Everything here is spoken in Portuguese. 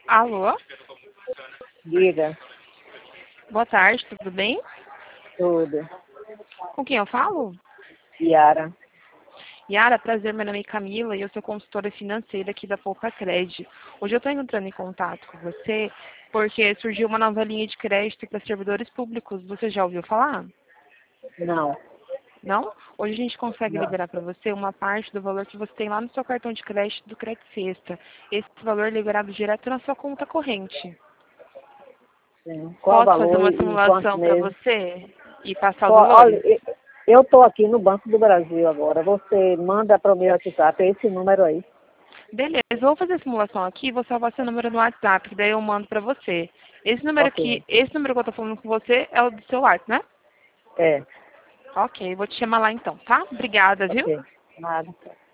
Alô? Diga, Boa tarde, tudo bem? tudo. Com quem eu falo? Yara. Yara, prazer, meu nome é Camila e eu sou consultora financeira aqui da Poupa Crédito. Hoje eu estou entrando em contato com você porque surgiu uma nova linha de crédito para servidores públicos. Você já ouviu falar? Não, Não? Hoje a gente consegue não. liberar para você uma parte do valor que você tem lá no seu cartão de crédito do Crédito Sexta. Esse valor é liberado direto na sua conta corrente. Sim. Qual o Posso fazer valor uma e em quantos simulação para meses? você e passar os valores? Olha, eu estou aqui no Banco do Brasil agora. Você manda para o meu WhatsApp esse número aí. Beleza, eu vou fazer a simulação aqui, vou salvar seu número no WhatsApp, que daí eu mando pra você. Esse número Ok. aqui, esse número que eu tô falando com você é o do seu WhatsApp, né? É, Ok, vou te chamar lá então, tá? Obrigada, viu? ok. Nada.